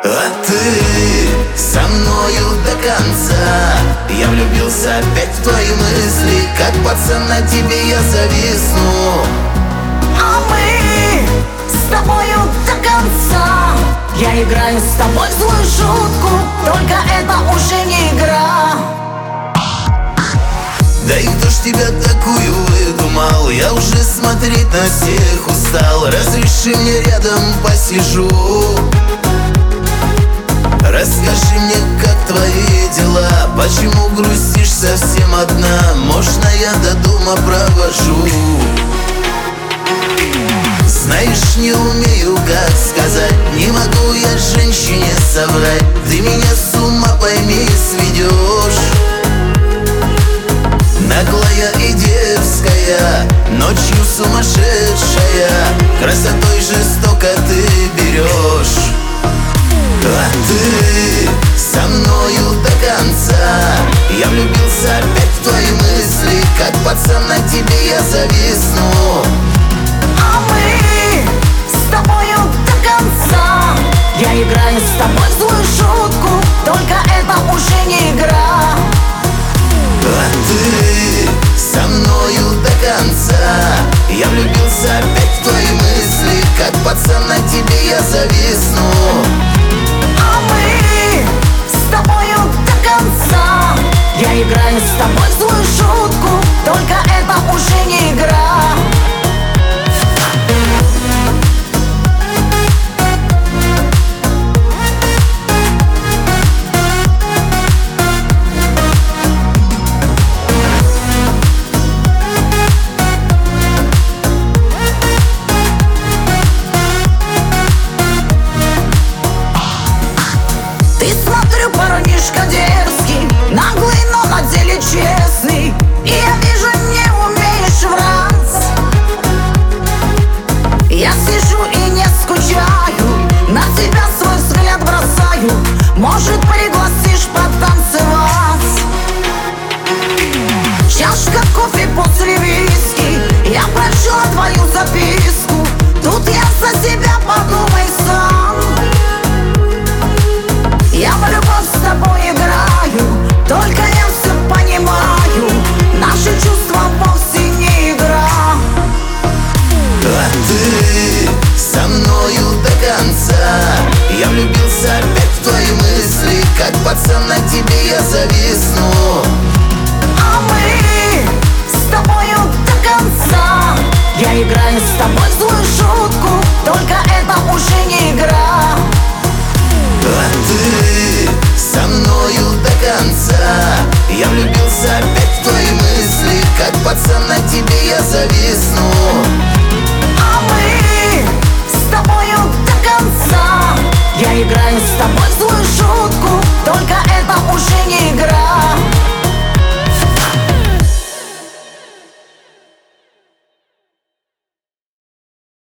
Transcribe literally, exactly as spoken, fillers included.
А ты со мною до конца. Я влюбился опять в твои мысли, как пацан на тебе я зависну. А мы с тобою до конца. Я играю с тобой в злую шутку, только это уже не игра. Да и кто ж тебя такую выдумал? Я уже смотреть на всех устал. Разреши мне рядом посижу. Расскажи мне, как твои дела? Почему грустишь совсем одна? Можно я до дома провожу? Знаешь, не умею, как сказать. Не могу я женщине соврать. Ты меня с ума, пойми, сведешь. Наглая и дерзкая, ночью сумасшедшая, красотой жестоко ты берешь. А ты со мною до конца. Я влюбился опять в твои мысли, как пацан на тебе я зависну. А мы с тобою до конца. Я играю с тобой в злую шутку, только это уже не игра. А ты со мною до конца. Я влюбился опять в твои мысли, как пацан на тебе я зависну. А мы с тобою до конца. Я играю с тобой в злую шутку, только это уже не игра. Парнишка дерзкий, наглый, но на деле честный. И я вижу, не умеешь врать. Я сижу и не скучаю, на тебя свой взгляд бросаю. Может, пригласишь потанцевать? Чашка кофе после виски, я прочла твою записку. Тут я за себя, подумай сам. Я в любовь с тобой играю, только я все понимаю. Наши чувства вовсе не игра. А ты со мною до конца. Я влюбился опять в твои мысли, как пацан на тебе я зависну. А мы с тобою до конца. Я играю с тобой в злую шутку, только это уже не игра. А ты со мною до конца. Я влюбился опять в твои мысли, как пацан на тебе я зависну. А мы с тобою до конца. Я играю с тобой